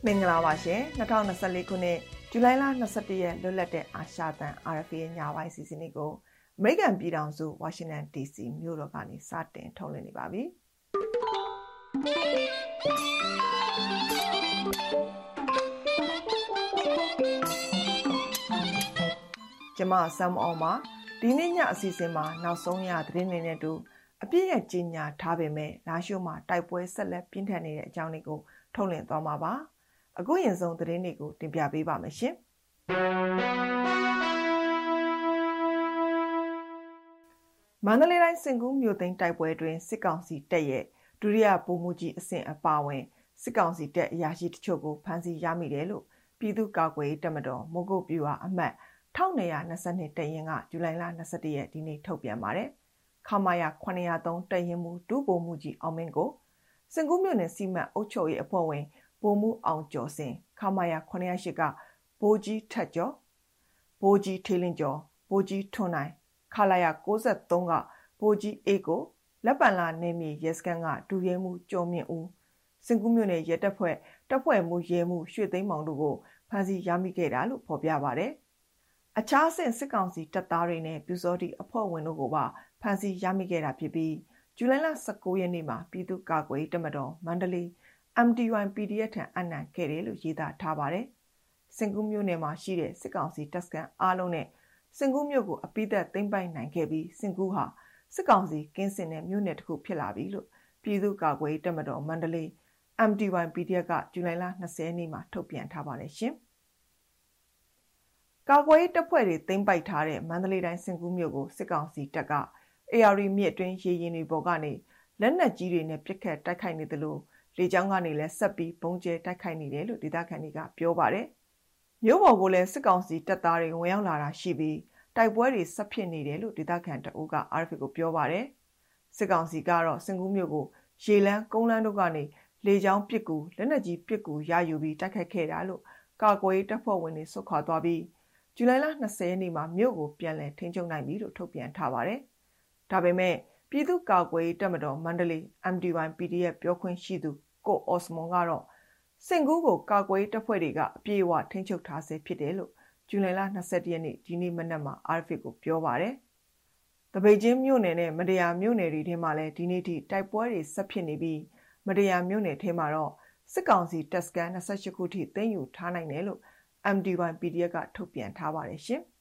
မင်္ဂလာပါရှင်2024ခုနှစ်ဇူလိုင်လ21ရက်လွတ်လပ်တဲ့အာရှတန် RFA ညပိုင်းစီစဉ်လေးကိုအမေရိကန်ပြည်ထောင်စုဝါရှင်တန် DC မြို့တော်ကနေစတင်ထုတ်လွှင့်နေပါပြီကျွန်မဆမ်အောင်ပါဒီနေ့ညအစီအစဉ်မှာနောက်ဆုံးရသတင်းတွေနဲ့တူအပြည့်ရဲ့ကြီးညာထားပေမဲ့လာရှိုးမှာတိုက်ပွဲဆက်လက်ပြင်းထန်နေတဲ့အကြောင်းတွေကိုထုတ်လွှင့်သွားမှာပါအခုရင်ဆုံးသတင်းတွေကိုတင်ပြပေးပါမယ်ရှင်မန္တလေးတိုင်းစင်ကူးမြို့သိမ်းတိုက်ပွဲတွင်စစ်ကောင်စီတပ်ရဲ့ဒုတိယဗိုလ်မှူးကြီးအဆင့်အပါအဝင်စစ်ကောင်စီတပ်အရာရှိတချို့ကိုဖမ်းဆီးရမိတယ်လို့ပြည်သူ့ကာကွယ်ရေးတပ်မတော်မိုးကုတ်ပြူဟာအမှတ်1222တပ်ရင်းကဇူလိုင်လ21ရက်ဒီနေ့ထုတ်ပြန်ပါတယ်ခမာယာ903တပ်ရင်းမှူးဒုဗိုလ်မှူးကြီးအောင်မင်းကိုစင်ကူးမြို့နယ်စီမံအုပ်ချုပ်ရေးအဖွဲ့ဝင်ဗိုလ်မှူးအောင်ကျော်စင်ခမာယာ908ကဗိုလ်ကြီးထက်ကျော်ဗိုလ်ကြီးထေးလင်းကျော်ဗိုလ်ကြီးထွန်းနိုင်ခလာယာ63ကဗိုလ်ကြီးအေးကိုလက်ပံလာနေမြေရဲစခန်းကဒူရဲမှုကျော်မြင့်ဦးစင်ကူးမြို့နယ်ရဲတပ်ဖွဲ့မှုရဲမှုရွှေသိမ်းမောင်တို့ကိုဖမ်းဆီးရမိခဲ့တာလို့ဖော်ပြပါတယ်အခြားစစ်ကောင်စီတပ်သားတွေနဲ့ပြူစောတိအဖွဲ့ဝင်တို့ကိုပါဖမ်းဆီးရမိခဲ့တာဖြစ်ပြီးဇူလိုင်လ19ရက်နေ့မှာပြည်သူ့ကာကွယ်ရေးတပ်မတော်မန္တလေး MDY PDF ထံအနံခဲ့တယ်လို့ရေးသားထားပါတယ်။စင်ကူးမြို့နယ်မှာရှိတဲ့စစ်ကောင်စီတပ်စခန်းအားလုံးနဲ့စင်ကူးမြို့ကိုအပိသက်သိမ်းပိုက်နိုင်ခဲ့ပြီးစင်ကူးဟာစစ်ကောင်စီကင်းစင်တဲ့မြို့နယ်တစ်ခုဖြစ်လာပြီလို့ပြည်သူ့ကာကွယ်ရေးတပ်မတော်မန္တလေး MDY PDF ကဇူလိုင်လ20ရက်နေ့မှာထုတ်ပြန်ထားပါတယ်ရှင်။ကာကွယ်ရေးတပ်ဖွဲ့တွေသိမ်းပိုက်ထားတဲ့မန္တလေးတိုင်းစင်ကူးမြို့ကိုစစ်ကောင်စီတပ်က AR မြစ်အတွင်းရေရင်တွေပေါ်ကနေလက်နက်ကြီးတွေနဲ့ပစ်ခတ်တိုက်ခိုက်နေတယ်လို့လေကြောင်းကနေလည်းဆက်ပြီးဘုံကျဲတိုက်ခိုက်နေတယ်လို့ဒေသခံတွေကပြောပါတယ်။မြို့ပေါ်ကိုလည်းစစ်ကောင်စီတပ်သားတွေဝင်ရောက်လာတာရှိပြီးတိုက်ပွဲတွေဆက်ဖြစ်နေတယ်လို့ဒေသခံတအုပ်က RFA ကိုပြောပါတယ်။စစ်ကောင်စီကတော့စင်ကူးမြို့ကိုရေလန်းကုန်းလန်းတို့ကနေလေကြောင်းပစ်ကူလက်နက်ကြီးပစ်ကူရယူပြီးတိုက်ခိုက်ခဲ့တာလို့ကာကွယ်ရေးတပ်ဖွဲ့ဝင်တွေဆွတ်ခွာသွားပြီးဇူလိုင်လ20ရက်နေ့မှာမြို့ကိုပြန်လည်ထိန်းချုပ်နိုင်ပြီလို့ထုတ်ပြန်ထားပါတယ်။ဒါပေမဲ့ပြည်သူ့ကာကွယ်ရေးတပ်မတော်မန္တလေး MDY PDF ပြောခွင့်ရှိသူကိုအော်စမွန်ကတော့စင်ကူးကိုကာကွယ်တပ်ဖွဲ့တွေကအပြည့်အဝထိန်းချုပ်ထားဆဲဖြစ်တယ်လို့ဇူလိုင်လ21ရက်နေ့ဒီနေ့မနက်မှာ RFA ကိုပြောပါတယ်။တပိတ်ချင်းမြို့နယ်နဲ့မတရားမြို့နယ်တွေထဲမှာလည်းဒီနေ့ထိတိုက်ပွဲတွေဆက်ဖြစ်နေပြီးမတရားမြို့နယ်ထဲမှာတော့စစ်ကောင်စီတပ်စခန်း28ခုထိသိမ်းယူထားနိုင်တယ်လို့ MDY PDF ကထုတ်ပြန်ထားပါတယ်ရှင်။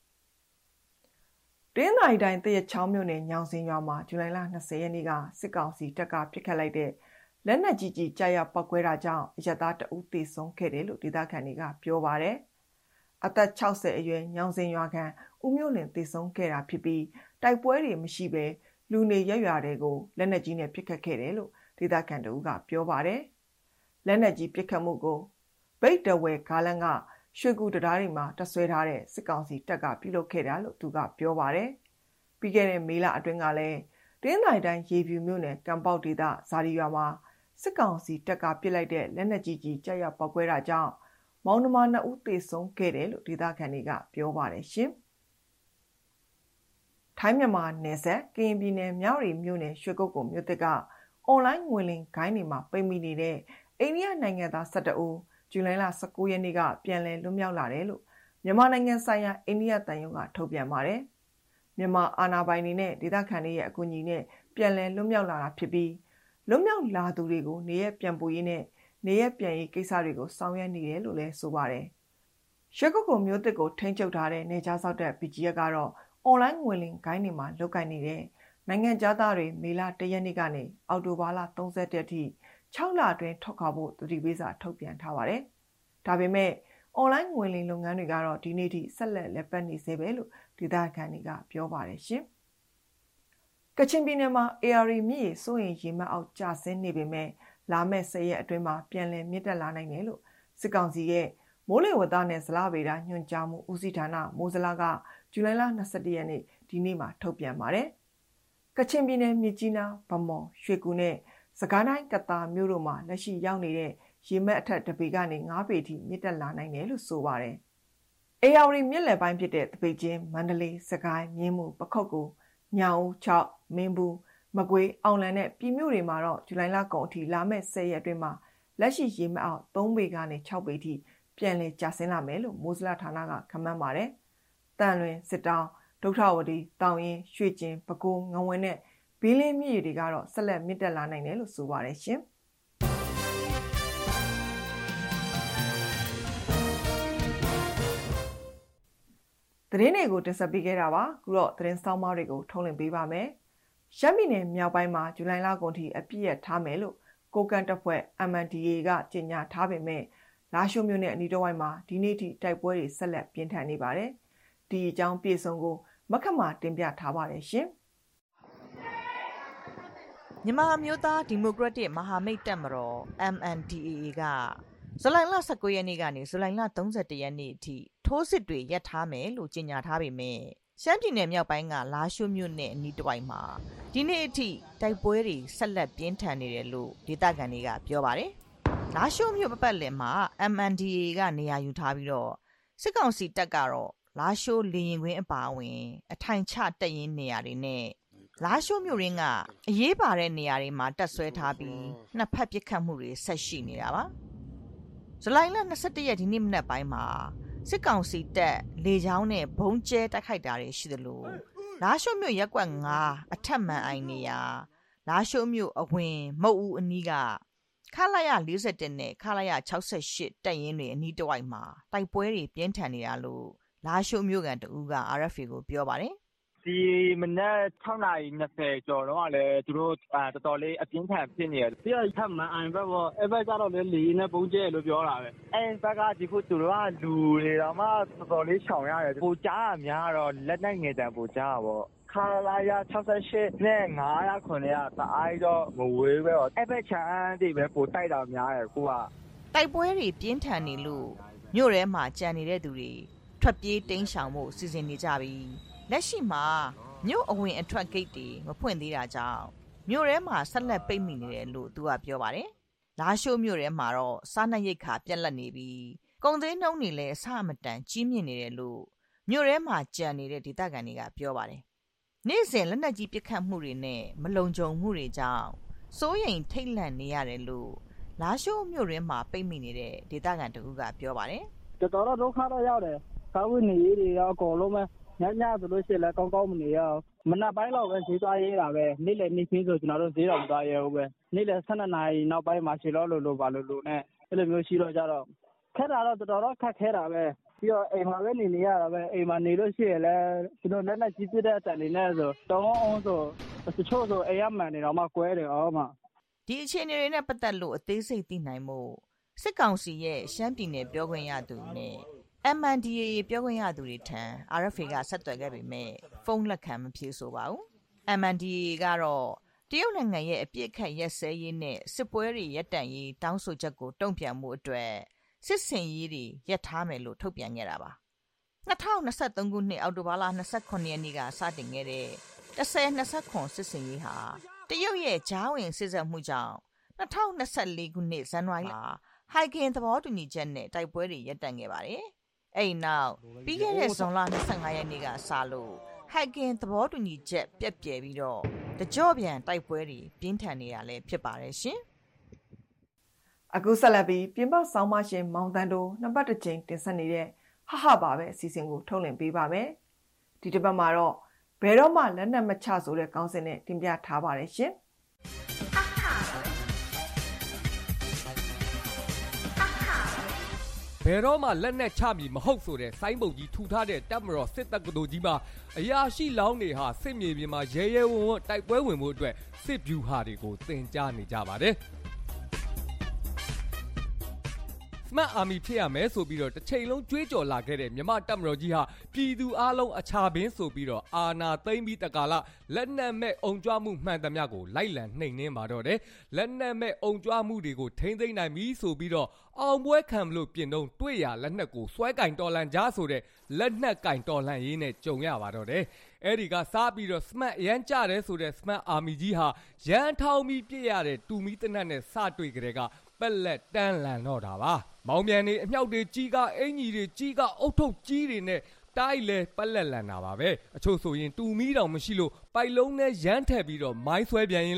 တင်းနိုင်တိုင်းတရချောင်းမြို့နယ်ညောင်စင်ရွာမှာဇူလိုင်လ20ရက်နေ့ကစစ်ကောင်စီတပ်ကပစ်ခတ်လိုက်တဲ့လက်နက်ကြီးကြာရောက်ပောက်ကွဲတာကြောင့်အရပ်သားတအုပ်သေဆုံးခဲ့တယ်လို့ဒေသခံတွေကပြောပါတယ်။အသက်60အရွယ်ညောင်စင်ရွာခံဦးမျိုးလင်သေဆုံးခဲ့တာဖြစ်ပြီးတိုက်ပွဲတွေမရှိဘဲလူနေရွာတွေကိုလက်နက်ကြီးနဲ့ပစ်ခတ်ခဲ့တယ်လို့ဒေသခံတို့ကပြောပါတယ်။လက်နက်ကြီးပစ်ခတ်မှုကိုဗိတ်တဝဲကားလန်းကရွှေကူတရားတွေမှာတဆွဲထားတဲ့စစ်ကောင်စီတပ်ကပြုလုပ်ခဲ့တာလို့သူကပြောပါတယ်။ပြီးခဲ့တဲ့မေလအတွင်းကလည်းတင်းနိုင်တိုင်းရေဖြူမြို့နယ်ကံပေါက်ဒေသဇာတိရွာမှာစစ်ကောင်စီတပ်ကပစ်လိုက်တဲ့လက်နက်ကြီးကြာရောက်ပောက်ကွဲတာကြောင့်မောင်နှမ2ဦးသေဆုံးခဲ့တယ်လို့ဒေသခံတွေကပြောပါတယ်ရှင်။ထိုင်းမြန်မာနယ်စပ်ကရင်ပြည်နယ်မြောက်ရီမြို့နယ်ရွှေကုက္ကိုမြို့သစ်ကအွန်လိုင်းငွေလိမ်ဂိုင်းတွေမှာပိတ်မိနေတဲ့အိန္ဒိယနိုင်ငံသား17ဦးဇူလိုင်လ19ရက်နေ့ကပြန်လည်လွတ်မြောက်လာတယ်လို့မြန်မာနိုင်ငံဆိုင်ရာအိန္ဒိယတန်ယုံကထုတ်ပြန်ပါတယ်။မြန်မာအာဏာပိုင်တွေနဲ့ဒေသခံတွေရဲ့အကူအညီနဲ့ပြန်လည်လွတ်မြောက်လာတာဖြစ်ပြီးလွတ်မြောက်လာသူတွေကိုနေရပြန်ပို့ရေးနဲ့နေရပြန်ရေးကိစ္စတွေကိုဆောင်ရွက်နေတယ်လို့လည်းဆိုပါတယ်။ရွှေကုက္ကိုမြို့သစ်ကိုထိန်းချုပ်ထားတဲ့နေကြားစောက်တဲ့ BGF ကတော့အွန်လိုင်းငွေလိမ်ဂိုင်းတွေမှာလုပ်ကိုင်နေတဲ့နိုင်ငံသားတွေမေလ1ရက်နေ့ကနေအောက်တိုဘာလ31ရက်ထိ6လအတွင်းထွက်ခွာဖို့သတိပေးစာထုတ်ပြန်ထားပါတယ်။ဒါပေမဲ့အွန်လိုင်းငွေလိမ်လုပ်ငန်းတွေကတော့ဒီနေ့ထိဆက်လက်လက်ပတ်နေစေပဲလို့ဒေသခံတွေကပြောပါတယ်ရှင်။ကချင်ပြည်နယ်မှာ AR မြစ်ရေစိုးရင်ရေမှတ်အောက်ကျဆင်းနေပေမဲ့လာမယ့်10ရက်အတွင်းမှာပြန်လည်မြင့်တက်လာနိုင်တယ်လို့စစ်ကောင်စီရဲ့မိုးလေဝသနဲ့ဇလဗေဒညွှန်ကြားမှုဦးစီးဌာနမိုးဇလကဇူလိုင်လ21ရက်နေ့ဒီနေ့မှာထုတ်ပြန်ပါတယ်။ကချင်ပြည်နယ်မြစ်ကြီးနားဗမော်ရွှေကူနဲ့စကိုင်းတိုင်းကတာမြို့တို့မှာလက်ရှိရောက်နေတဲ့ရေမှတ်အထက်တပေကနေ9ပေထိမြင့်တက်လာနိုင်တယ်လို့ဆိုပါတယ်။ AR မြစ်လယ်ပိုင်းဖြစ်တဲ့တပိတ်ချင်းမန္တလေးစကိုင်းမြင်းမှုပခုတ်ကူညောင်ဦး6မင်းဘူးမကွေးအောင်လန်နဲ့ပြည်မြို့တွေမှာတော့ဇူလိုင်လကုန်အထိလာမယ့်10ရက်အတွင်းမှာလလက်ရှိရေမအောက်3ပေကနေ6ပေထိပြန်လည်ကျဆင်းလာမယ်လို့မိုးစလဌာနကခန့်မှန်းပါတယ်။တန်လွင်စစ်တောင်းဒုက္ခဝတီတောင်ရင်ရွှေကျင်ပဲခူးငဝင်းနဲ့ဘီလင်းမြစ်တွေကတော့ဆက်လက်မြင့်တက်လာနိုင်တယ်လို့ဆိုပါတယ်ရှင်။သတင်းတွေကိုတင်ဆက်ပေးခဲ့တာပါ။ခုတော့သတင်းဆောင်မတွေကိုထုတ်လွှင့်ပေးပါမယ်။ရှမ်းပြည်နယ်မြောက်ပိုင်းမှာဇူလိုင်လကုန်ထိအပြည့်ရထားမယ်လို့ကိုကန်တပ်ဖွဲ့ MNDAA ကကြေညာထားပေမဲ့လာရှိုးမြို့နယ်အနီးတစ်ဝိုက်မှာဒီနေ့ထိတိုက်ပွဲတွေဆက်လက်ပြင်းထန်နေပါတယ်။ဒီအကြောင်းပြေဆုံးကိုမခမတင်ပြထားပါတယ်ရှင်။မြန်မာမျိုးသားဒီမိုကရက်တစ်မဟာမိတ်တပ်မတော် MNDAA ကဇူလိုင်လ19ရက်နေ့ကနေဇူလိုင်လ31ရက်နေ့အထိထိုးစစ်တွေရပ်ထားမယ်လို့ကြေညာထားပေမဲ့ရှမ်းပြည်နယ်မြောက်ပိုင်းကလာရှိုးမြို့နယ်အနီးတစ်ဝိုက်မှာဒီနေ့အထိတိုက်ပွဲတွေဆက်လက်ပြင်းထန်နေတယ်လို့ဒေသခံတွေကပြောပါတယ်။လာရှိုးမြို့ပတ်လည်မှာ MNDAA ကနေရာယူထားပြီးတော့စစ်ကောင်စီတပ်ကတော့လာရှိုးလေရင်ကွင်းအပါအဝင်အထိုင်ချတပ်ရင်းနေရာတွေနဲ့လာရှိုးမြို့ရင်းကအရေးပါတဲ့နေရာတွေမှာတပ်ဆွဲထားပြီးနှစ်ဖက်ပစ်ခတ်မှုတွေဆက်ရှိနေတာပါ။ဇူလိုင်လ21ရက်ဒီနေ့မနက်ပိုင်းမှာစစ်ကောင်စီတပ်လေကြောင်းနဲ့ဘုံကျဲတိုက်ခိုက်တာတွေရှိသလိုလာရှိုးမြို့ရက်ကွက်9အထက်မှန်အိုင်နေရာလာရှိုးမြို့အဝင်မုတ်ဦးအနီးကခလာရ41နဲ့ခလာရ68တပ်ရင်းတွေအနီးတစ်ဝိုက်မှာတိုက်ပွဲတွေပြင်းထန်နေတာလို့လာရှိုးမြို့ကန်တဦးက RFA ကိုပြောပါတယ်ဒီမနက်6:20ကျော်တော့လည်းသူတို့တော်တော်လေးအပြင်းထန်ဖြစ်နေတယ်ပြီးတော့ထပ်မန်အိုင်ဘက်ပေါ့အဲ့ဘက်ကတော့လည်းလေနဲ့ပုံကျဲလို့ပြောတာပဲအဲ့ဘက်ကဒီခုသူတို့ကလူတွေတော့မှတော်တော်လေးရှောင်ရတယ်ပိုကြားအများတော့လက်နဲ့ငယ်တံပိုကြားပါပေါ့ခလာရ68နဲ့909ရတအားတော့မဝေးပဲအဲ့ဘက်ချမ်းတွေပဲပိုတိုက်တာများတယ်ခုကတိုက်ပွဲတွေပြင်းထန်နေလို့မြို့ထဲမှာကြံနေတဲ့သူတွေထွက်ပြေးတိမ်းရှောင်မှုစီစဉ်နေကြပြီးလက်ရှိမှာမြို့အဝင်အထွက်ဂိတ်တွေမဖွင့်သေးတာကြောင့်မြို့ထဲမှာဆက်လက်ပိတ်မိနေတယ်လို့သူကပြောပါတယ်။လာရှိုးမြို့ထဲမှာတော့စားနပ်ရိက္ခာပြတ်လတ်နေပြီးကုန်သေးနှုန်းတွေလည်းအဆမတန်ကြီးမြင့်နေတယ်လို့မြို့ထဲမှာကြံနေတဲ့ဒေသခံတွေကပြောပါတယ်။နေ့စဉ်လက်နက်ကြီးပစ်ခတ်မှုတွေနဲ့မလုံခြုံမှုတွေကြောင့်စိုးရိမ်ထိတ်လန့်နေရတယ်လို့လာရှိုးမြို့ထဲမှာပိတ်မိနေတဲ့ဒေသခံတဦးကပြောပါတယ်။တော်တော်ဒုက္ခတော့ရောက်တယ်။ကာဝင်းနေရေးတွေရောအကုန်လုံးပဲညဆိုလို့ရှိရင်လည်းကောင်းကောင်းမနေရအောင်မနက်ပိုင်းတော့ပဲဈေးသွားရေးတာပဲနေ့လယ်နေ့ခင်းဆိုကျွန်တော်တို့ဈေးတော်မသွားရဘူးပဲနေ့လယ်12နာရီနောက်ပိုင်းမှာရှည်လို့ပါလို့နဲ့အဲ့လိုမျိုးရှိတော့ကြတော့ခက်တာတော့တော်တော်ခက်ခဲတာပဲပြီးတော့အိမ်မှာပဲနေရတာပဲအိမ်မှာနေလို့ရှိရင်လည်းကျွန်တော်လက်နဲ့ကြီးပြတဲ့အတန်နေနဲ့ဆိုတောင်းအောင်ဆိုတချို့ဆိုအိမ်ရမှန်နေတော့မှကွဲတယ်အော်မှဒီအခြေအနေတွေနဲ့ပတ်သက်လို့အသေးစိတ်သိနိုင်မှုစစ်ကောင်စီရဲ့ရှမ်းပြည်နယ်ပြောခွင့်ရသူနဲ့ MNDAA ပြောခွင့်ရသူတွေထံ RFA ကဆက်သွယ်ခဲ့ပေမဲ့ဖုန်းလက်ခံမဖြေဆိုပါဘူး။ MNDAA ကတော့တရုတ်နိုင်ငံရဲ့အပြစ်ခတ်ရက်စဲရေးနဲ့စစ်ပွဲတွေရပ်တန့်ရေးတောင်းဆိုချက်ကိုတုံ့ပြန်မှုအတွက်စစ်စင်ရေးတွေရပ်ထားမယ်လို့ထုတ်ပြန်ခဲ့တာပါ။2023ခုနှစ်အောက်တိုဘာလ29ရက်နေ့ကစတင်ခဲ့တဲ့1029စစ်စင်ရေးဟာတရုတ်ရဲ့ဂျားဝင်စစ်ဆက်မှုကြောင့်2024ခုနှစ်ဇန်နဝါရီလဟိုက်ကင်သဘောတူညီချက်နဲ့တိုက်ပွဲတွေရပ်တန့်ခဲ့ပါတယ်။အဲ့နောက်ပြီးခဲ့တဲ့ဇွန်လ25ရက်နေ့ကစလို့ဟိုက်ကင်သဘောတူညီချက်ပြက်ပြယ်ပြီးတော့တကြော့ပြန်တိုက်ပွဲတွေပြင်းထန်နေတာလည်းဖြစ်ပါတယ်ရှင်။အခုဆက်လက်ပြီးပြင်ပဆောင်းမရှင်မောင်တန်းတို့နှစ်ပတ်တစ်ချိန်တင်ဆက်နေတဲ့ဟဟပါပဲအစီအစဉ်ကိုထုတ်လင်းပေးပါမယ်။ဒီတစ်ပတ်မှာတော့ဘယ်တော့မှလက်နက်မချဆိုတဲ့ခေါင်းစဉ်နဲ့တင်ပြထားပါတယ်ရှင်။ဘယ်တော့မှလက်နက်ချမည်မဟုတ်ဆိုတဲ့စိုင်းပုတ်ကြီးထူထားတဲ့တပ်မတော်စစ်တပ်ကတော်ကြီးမှာအရာရှိလောင်းတွေဟာစစ်မြေပြင်မှာရဲရဲဝံ့ဝံ့တိုက်ပွဲဝင်မှုအတွက်စစ်ဗျူဟာတွေကိုသင်ကြားနေကြပါတယ်။စမတ်အာမီဖြစ်ရမယ်ဆိုပြီးတော့တစ်ချိန်လုံးကြွေးကြော်လာခဲ့တဲ့မြမတပ်မတော်ကြီးဟာပြည်သူအလုံးအချာပင်းဆိုပြီးတော့အာဏာသိမ်းပြီးတကာလလက်နက်မဲ့အုံကြွမှုမှန်သမျှကိုလိုက်လံနှိမ်နှင်းပါတော့တယ်လက်နက်မဲ့အုံကြွမှုတွေကိုထိမ့်သိမ့်နိုင်ပြီဆိုပြီးတော့အောင်ပွဲခံလို့ပြင်တော့တွေ့ရလက်နက်ကိုစွဲကင်တော်လန်ကြားဆိုတဲ့လက်နက်ကင်တော်လန်ရေးနဲ့ကြုံရပါတော့တယ်အဲ့ဒီကစားပြီးတော့စမတ်ရမ်းကြတယ်ဆိုတဲ့စမတ်အာမီကြီးဟာရန်ထောင်ပြီးပြည့်ရတဲ့တူမီတနက်နဲ့စတွေ့ကြတဲ့ကပက်လက်တန်းလန်တော့တာပါမောင်မြန်နေအမြောက်တွေကြီးကအင်ကြီးတွေကြီးကအုတ်ထုပ်ကြီးတွေနဲ့တိုက်လဲပက်လက်လန်တာပါပဲအချို့ဆိုရင်တူမီတောင်မရှိလို့ပိုက်လုံးနဲ့ရမ်းထက်ပြီးတော့မိုင်းဆွဲပြန်ရင်လဲ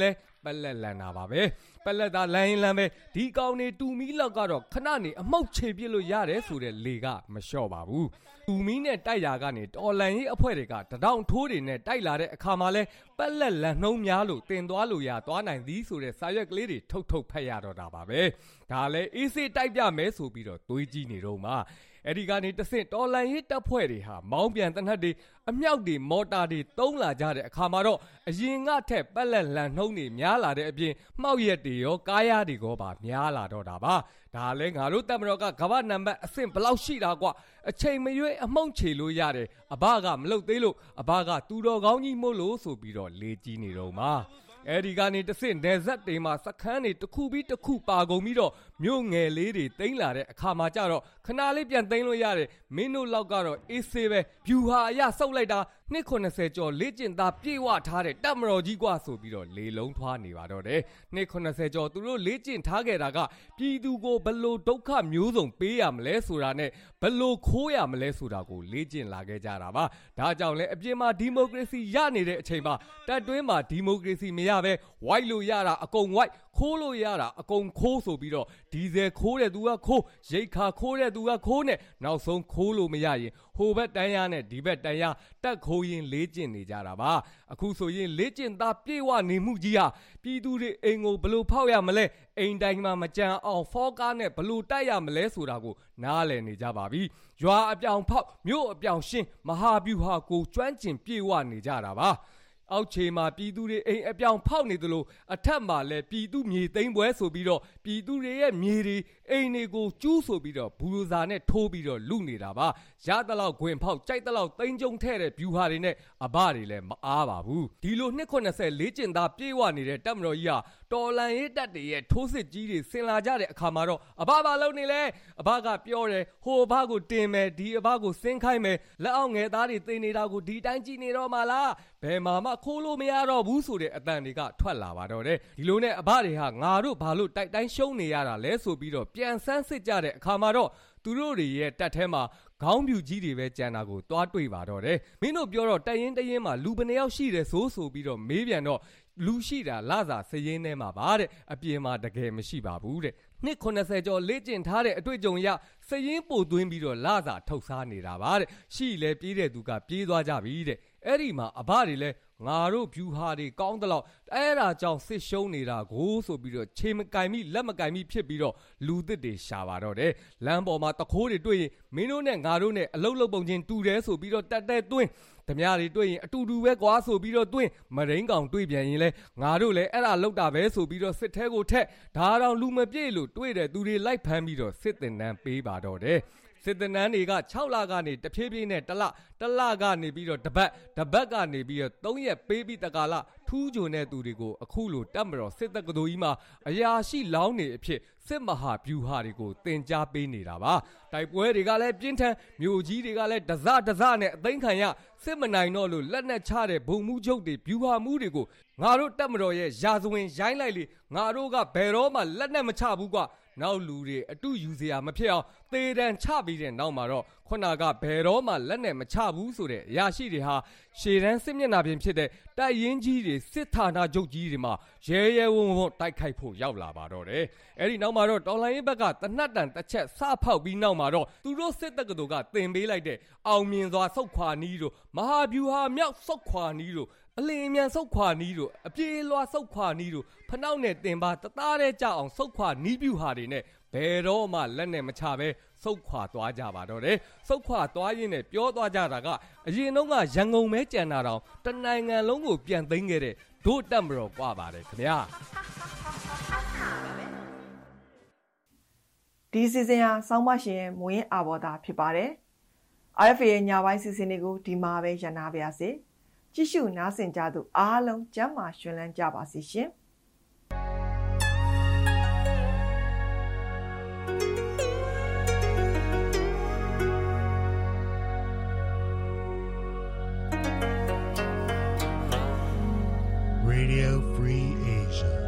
ပက်လက်လန်တာပါပဲပက်လက်သားလန်ရင်လန်ပဲဒီကောင်နေတူမီလောက်ကတော့ခဏနေအမောက်ချေပြစ်လို့ရတယ်ဆိုတဲ့လေကမလျှော့ပါဘူးတူမီနဲ့တိုက်ရာကနေတော်လန်ရေးအဖွဲ့တွေကတထောင်ထိုးတွေနဲ့တိုက်လာတဲ့အခါမှာလဲပက်လက်လန်နှုံးများလို့တင်သွားလို့ရသွားနိုင်သည်ဆိုတဲ့စာရွက်ကလေးတွေထုတ်ဖတ်ရတော့တာပါပဲဒါလည်းအေးစေးတိုက်ပြမယ်ဆိုပြီးတော့တွေးကြည့်နေတော့မှအဲ့ဒီကနေတဆင့်တော်လန်ရေးတပ်ဖွဲ့တွေဟာမောင်းပြန်တနတ်တွေအမြောက်တွေမော်တာတွေတုံးလာကြတဲ့အခါမှာတော့အရင်ကထက်ပက်လက်လန်နှုံးတွေများလာတဲ့အပြင်မှောက်ရက်တွေရောကားရတွေရောပါများလာတော့တာပါဒါလည်းငါတို့တပ်မတော်ကကမ္ဘာနံပါတ်အဆင့်ဘလောက်ရှိတာကွာအချိန်မရွေးအမှုန့်ချေလို့ရတယ်အဘကမလုပ်သေးလို့အဘကသူတော်ကောင်းကြီးမို့လို့ဆိုပြီးတော့လေကြီးနေတော့မှာအဲ့ဒီကနေတဆင့်နယ်ဇက်တွေမှာစခန်းတွေတစ်ခုပြီးတစ်ခုပါကုန်ပြီးတော့မြို့ငယ်လေးတွေတိမ့်လာတဲ့အခါမှာကြတော့ခဏလေးပြန်သိမ်းလို့ရတယ်မင်းတို့လောက်ကတော့အေးဆေးပဲဗျူဟာအရဆုပ်လိုက်တာနှစ်90ကျော်လေ့ကျင့်သားပြေဝထားတဲ့တပ်မတော်ကြီးกว่าဆိုပြီးတော့လေလုံးထွားနေပါတော့တယ်နှစ်90ကျော်သူတို့လေ့ကျင့်ထားခဲ့တာကပြည်သူကိုဘလို့ဒုက္ခမျိုးစုံပေးရမလဲဆိုတာနဲ့ဘလို့ခိုးရမလဲဆိုတာကိုလေ့ကျင့်လာခဲ့ကြတာပါဒါကြောင့်လဲအပြင်မှာဒီမိုကရေစီရနေတဲ့အချိန်မှာတပ်တွင်းမှာဒီမိုကရေစီမရပဲဝိုက်လို့ရတာအကုန်ဝိုက်ခိုးလို့ရတာအကုန်ခိုးဆိုပြီးတော့ဒီဇယ်ခိုးတဲ့သူကခိုးရိတ်ခါခိုးတဲ့သူကခိုးနဲ့နောက်ဆုံးခိုးလို့မရရင်ဟိုဘက်တန်းရနဲ့ဒီဘက်တန်းရတက်ခိုးရင်လေးကျင့်နေကြတာပါအခုဆိုရင်လေးကျင့်သားပြေဝနေမှုကြီးဟာပြည်သူတွေအိမ်ကိုဘလို့ဖောက်ရမလဲအိမ်တိုင်းမှာမကြံအောင်ဖောကားနဲ့ဘလို့တိုက်ရမလဲဆိုတာကိုနားလည်နေကြပါပြီရွာအပြောင်ဖောက်မြို့အပြောင်ရှင်းမဟာဗျူဟာကိုကျွမ်းကျင်ပြေဝနေကြတာပါအောက်ခြေမှာပြည်သူတွေအိမ်အပြောင်ဖောက်နေသလိုအထက်မှာလည်းပြည်သူမြေသိမ်းပွဲဆိုပြီးတော့ပြည်သူတွေရဲ့မြေတွေအိမ်တွေကိုကျူးဆိုပြီးတော့ဘူရိုဇာနဲ့ထိုးပြီးတော့လူနေတာပါရသလောက်ခွင်ဖောက်ကြိုက်သလောက်သိမ်းကျုံထဲတဲ့ဗျူဟာတွေနဲ့အဘတွေလည်းမအားပါဘူးဒီလို290လေ့ကျင့်သားပြေးဝနေတဲ့တပ်မတော်ကြီးဟာတော်လန်ရေးတပ်တွေရဲ့ထိုးစစ်ကြီးတွေဆင်လာကြတဲ့အခါမှာတော့အဘဘာလုပ်နေလဲအဘကပြောတယ်ဟိုအဘကိုတင်မယ်ဒီအဘကိုဆင်းခိုင်းမယ်လက်အောက်ငယ်သားတွေသိနေတာကိုဒီတိုင်းကြည့်နေတော့မှလားဘယ်မှာမှခိုးလို့မရတော့ဘူးဆိုတဲ့အတန်တွေကထွက်လာပါတော့တယ်ဒီလိုနဲ့အဘတွေဟာငါတို့ဘာလို့တိုက်တိုင်းရှုံးနေရတာလဲဆိုပြီးတော့ပြန်ဆန်းစစ်ကြတဲ့အခါမှာတော့သူတို့တွေရဲ့တပ်ထဲမှာခေါင်းပြူကြီးတွေပဲကြံတာကိုတွားတွေ့ပါတော့တယ်မင်းတို့ပြောတော့တရင်မှာလူဘယ်နှယောက်ရှိတယ်ဆိုပြီးတော့မေးပြန်တော့လူရှိတာလစာစရင်းထဲမှာပါတဲ့အပြင်မှာတကယ်မရှိပါဘူးတဲ့နှစ်90ကျော်လေ့ကျင့်ထားတဲ့အတွေ့အကြုံရစရင်းပို့သွင်းပြီးတော့လစာထုတ်စားနေတာပါတဲ့ရှိလဲပြေးတဲ့သူကပြေးသွားကြပြီတဲ့အဲ့ဒီမှာအဘတွေလဲငါတို့ဗျူဟာတွေကောင်းသလောက်အဲ့ဒါကြောင့်စစ်ရှုံးနေတာကိုဆိုပြီးတော့ခြေမကင်မိလက်မကင်မိဖြစ်ပြီးတော့လူသစ်တွေရှာပါတော့တယ်လမ်းပေါ်မှာတခိုးတွေတွေ့ရင်မင်းတို့နဲ့ငါတို့နဲ့အလုတ်လုတ်ပုံချင်းတူတယ်ဆိုပြီးတော့တက်သွင်းဓမြတွေတွေ့ရင်အတူတူပဲကွာဆိုပြီးတော့သွင်းမရင်းကောင်တွေ့ပြန်ရင်လဲငါတို့လည်းအဲ့ဒါလောက်တာပဲဆိုပြီးတော့စစ်ထဲကိုထက်ဒါတော့လူမပြည့်လို့တွေ့တဲ့သူတွေလိုက်ဖမ်းပြီးတော့စစ်တင်တန်းပေးပါတော့တယ်စစ်တနန်းတွေက6လကနေတဖြည်းဖြည်းနဲ့တလကနေပြီးတော့တပတ်ကနေပြီးတော့3ရက်ပေးပြီးတကာလထူးဂျုံတဲ့သူတွေကိုအခုလိုတပ်မတော်စစ်တပ်ကတော်ကြီးမှာအရာရှိလောင်းနေအဖြစ်စစ်မဟာဗျူဟာတွေကိုတင် जा ပေးနေတာပါတိုက်ပွဲတွေကလည်းပြင်းထန်မြို့ကြီးတွေကလည်းတစနဲ့အသိမ်းခံရစစ်မနိုင်တော့လို့လက်နက်ချတဲ့ဘုံမှုချုပ်တွေဗျူဟာမှုတွေကိုငါတို့တပ်မတော်ရဲ့ရာဇဝင်ရိုင်းလိုက်လေငါတို့ကဘယ်တော့မှလက်နက်မချဘူးကွာနောက်လူတွေအတူယူစရာမဖြစ်အောင်သေတံချပြီးတဲ့နောက်မှာတော့ခုနကဘယ်တော့မှလက်နဲ့မချဘူးဆိုတဲ့အရာရှိတွေဟာရှေ့တန်းစစ်မျက်နှာပြင်ဖြစ်တဲ့တိုက်ရင်ကြီးတွေစစ်ဌာနချုပ်ကြီးတွေမှာရဲဝုန်းတိုက်ခိုက်ဖို့ရောက်လာပါတော့တယ်အဲ့ဒီနောက်မှာတော့တော်လိုင်းဘက်ကတနတ်တန်တစ်ချက်စဖောက်ပြီးနောက်မှာတော့သူတို့စစ်တပ်ကတော်ကတင်ပေးလိုက်တဲ့အောင်မြင်စွာဆုတ်ခွာနီးတို့မဟာဗျူဟာမြောက်ဆုတ်ခွာနီးတို့အလင်းမြန်ဆုတ်ခွာနီးတို့အပြေးလွှာဆုတ်ခွာနီးတို့ဖနှောက်နဲ့တင်ပါတသားတဲ့ကြအောင်ဆုတ်ခွာနီးပြူဟာတွေနဲ့ဘယ်တော့မှလက်နဲ့မချပဲဆုတ်ခွာသွားကြပါတော့တယ်ဆုတ်ခွာသွားရင်းနဲ့ပြောသွားကြတာကအရင်တော့ကရန်ကုန်မဲကြံတာတောင်တနိုင်ငံလုံးကိုပြန်သိမ်းခဲ့တဲ့ဒို့တပ်မတော်กว่าပါတယ်ခင်ဗျာဒီစီစဉ်ဟာစောင်းမရှင်ရဲ့မူရင်းအာဘော်တာဖြစ်ပါတယ် RFA ရဲ့ညပိုင်းစီစဉ်တွေကိုဒီမှာပဲရန်နာပါရစေကြည့်ရှုနားဆင်ကြသူအားလုံးကျမ်းမာရှင်လန်းကြပါစေရှင် Radio Free Asia